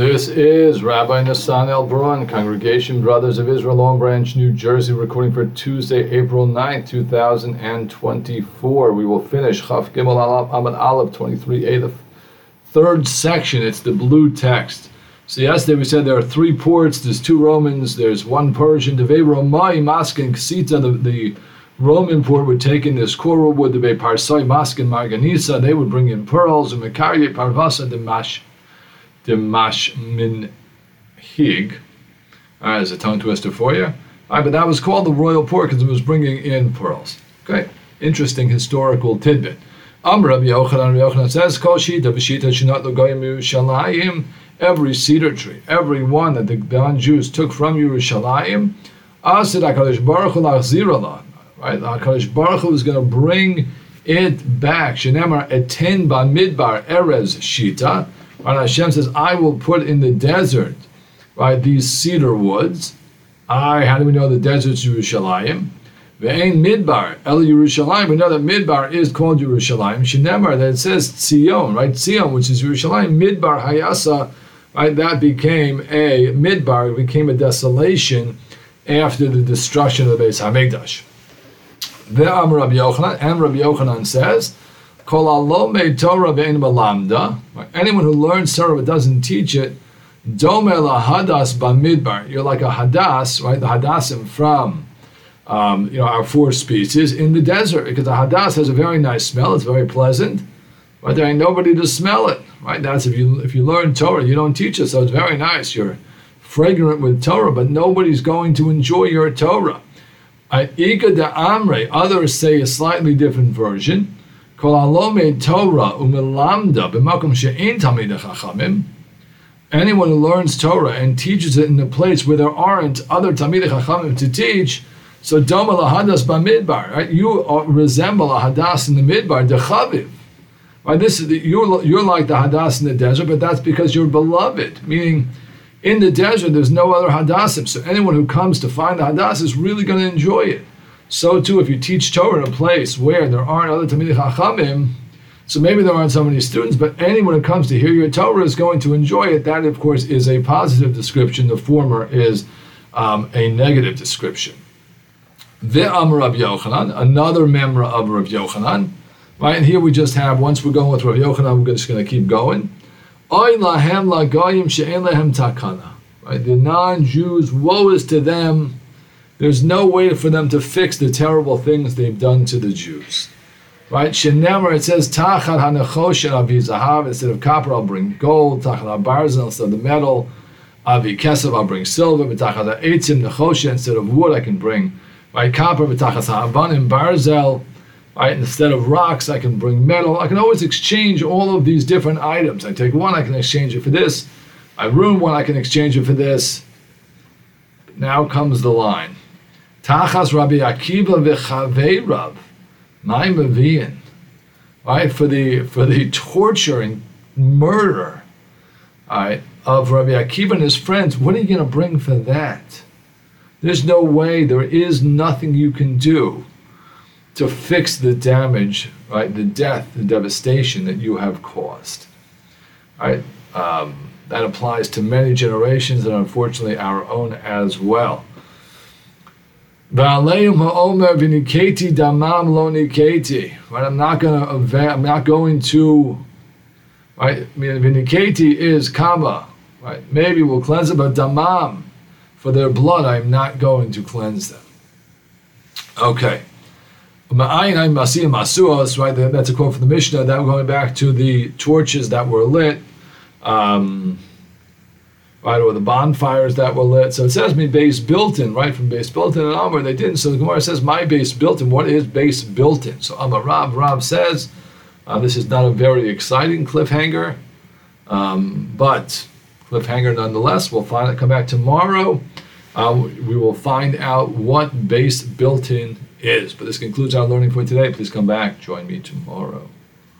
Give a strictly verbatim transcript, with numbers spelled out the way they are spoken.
This is Rabbi Nassan El-Baron, Congregation Brothers of Israel, Long Branch, New Jersey, recording for Tuesday, April ninth, two thousand twenty-four. We will finish Chaf Gimel Amud Aleph twenty-three A, the third section. It's the blue text. So yesterday we said there are three ports. There's two Romans, there's one Persian. Devei Romai Maskin Ksita, the, the Roman port would take in this coral wood, the Devei Parsai Maskin Marganisa, they would bring in pearls, and Mekarye Parvasa Demash. The mash min hig, uh, as a tongue twister for you. All right, but that was called the royal port because it was bringing in pearls. Okay, interesting historical tidbit. Am Rabbi Yochanan, Rabbi Yochanan says, Kol shita v'shita shenat l'goyim Yerushalayim, every cedar tree, every one that the non-Jews took from Yerushalayim, asid HaKadosh Baruch Hu lachzir Allah. Right, HaKadosh Baruch Hu is going to bring it back. Shenemar eten b'midbar erez shita. Right, Hashem says, I will put in the desert, right, these cedar woods. I, how do we know the desert's Yerushalayim? Ve'ein midbar, el Yerushalayim. We know that midbar is called Yerushalayim. Shenemar, that it says Tzion, right, Tzion, which is Yerushalayim. Midbar hayasa, right, that became a, midbar became a desolation after the destruction of the Beis HaMikdash. Ve'am Rabbi Yochanan, and Rabbi Yochanan says, anyone who learns Torah but doesn't teach it, you're like a hadas, right? The hadasim from um, you know, our four species in the desert, because the hadas has a very nice smell. It's very pleasant, but there ain't nobody to smell it, right? That's if you if you learn Torah, you don't teach it, so it's very nice. You're fragrant with Torah, but nobody's going to enjoy your Torah. Others say a slightly different version. Anyone who learns Torah and teaches it in a place where there aren't other Talmidei Chachamim to teach, so doma lahadas b'midbar, right? You resemble a hadas in the midbar, the chaviv. Right? This is the, you're you're like the hadas in the desert, but that's because you're beloved. Meaning, in the desert there's no other hadasim, so anyone who comes to find the hadas is really going to enjoy it. So too, if you teach Torah in a place where there aren't other Talmidei Chachamim, so maybe there aren't so many students, but anyone who comes to hear your Torah is going to enjoy it. That, of course, is a positive description. The former is um, a negative description. Ve'am Rabbi Yochanan, another member of Rabbi Yochanan, right? And here we just have, once we're going with Rabbi Yochanan, we're just going to keep going. Oy lahem la'goyim she'en lehem takana. Right? The non-Jews, woe is to them. There's no way for them to fix the terrible things they've done to the Jews. Right? Shenemar, it says, Tachad hanechosh avi zahav, instead of copper, I'll bring gold. Tachad habarzel, instead of the metal. Avi kesav, I'll bring silver. B'tachad ha'etzim nechosha, instead of wood, I can bring, right, copper. B'tachad ha'abanim barzel, right, instead of rocks, I can bring metal. I can always exchange all of these different items. I take one, I can exchange it for this. I ruin one, I can exchange it for this. Now comes the line. Tachas Rabbi Akiva v'chavei Rab, my mavian, right, for the for the torture and murder, right, of Rabbi Akiva and his friends. What are you going to bring for that? There's no way. There is nothing you can do to fix the damage, right, the death, the devastation that you have caused. Right, um, that applies to many generations, and unfortunately our own as well. Right, I'm not going to. I'm not going to. Right, I mean, viniketi is kama. Right, maybe we'll cleanse them, but damam, for their blood, I'm not going to cleanse them. Okay. Right, that's a quote from the Mishnah. That we're going back to the torches that were lit. Um, Right, or the bonfires that were lit. So it says me base built in, right, from base built in and onward, they didn't. So the Gemara says my base built in. What is base built in? So Amar Rav, Rav says, uh, this is not a very exciting cliffhanger, um, but cliffhanger nonetheless. We'll find it, come back tomorrow. Uh, we will find out what base built in is. But this concludes our learning for today. Please come back, join me tomorrow.